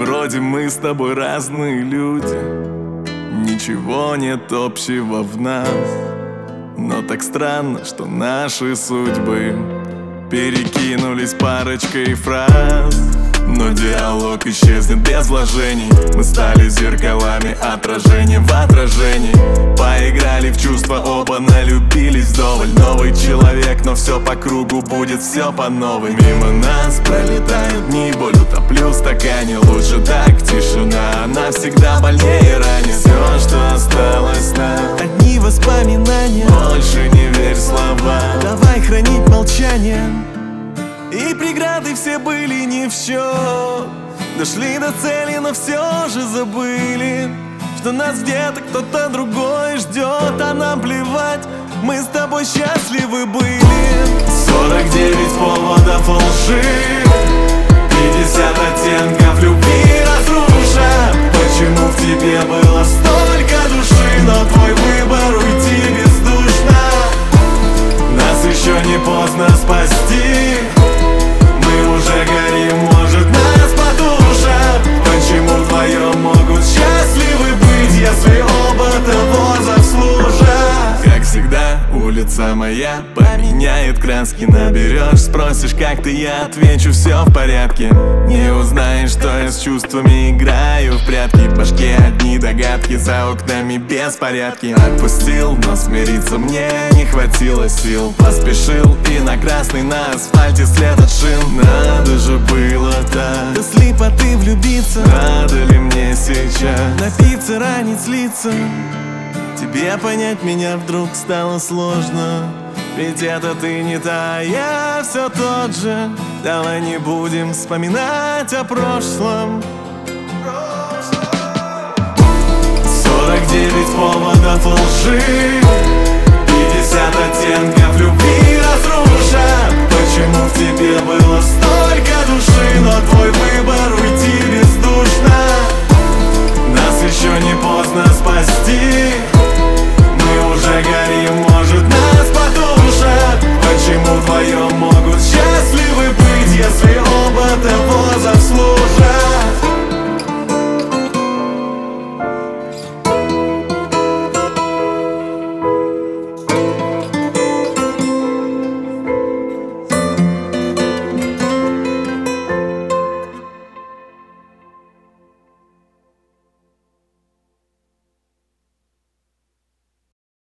Вроде мы с тобой разные люди, ничего нет общего в нас. Но так странно, что наши судьбы перекинулись парочкой фраз. Но диалог исчезнет без вложений. Мы стали зеркалами, отражением в отражении. Поиграли в чувства, оба налюбились вдоволь. Новый человек, но все по кругу будет все по новой. Мимо нас пролетают дни, боль утоплю в стакане. Лучше так, тишина, она всегда больнее ранит. Все, что осталось нам, одни воспоминания. Больше не верь словам, давай хранить молчание. И преграды все были ни в счет. Дошли до цели, но все же забыли, что нас где-то кто-то другой ждет. А нам плевать, мы с тобой счастливы были. 49 поводов лжи, 50 оттенков любви разруша. Почему в тебе было столько души, но твой выбор уйти бездушно. Нас еще не поздно спасти, мы уже горим, может нас потушат. Почему вдвоем могут счастливы быть, если оба того заслужат? Как всегда, улица моя поменяет краски. Наберешь, спросишь, как ты, я отвечу, все в порядке. Не узнаешь, что я с чувствами играю в прятки. В башке одни догадки, за окнами беспорядки. Отпустил, но смириться мне не хватило сил. Поспешил и на красный на асфальте след от шин. Надо же было так, до слепоты влюбиться. надо ли мне сейчас напиться, ранить лица. Тебе понять меня вдруг стало сложно. Ведь это ты не та, я все тот же. Давай не будем вспоминать о прошлом. 49 поводов лжи, 50 оттенков любви разруша. Почему в тебе было столько души, но твой выбор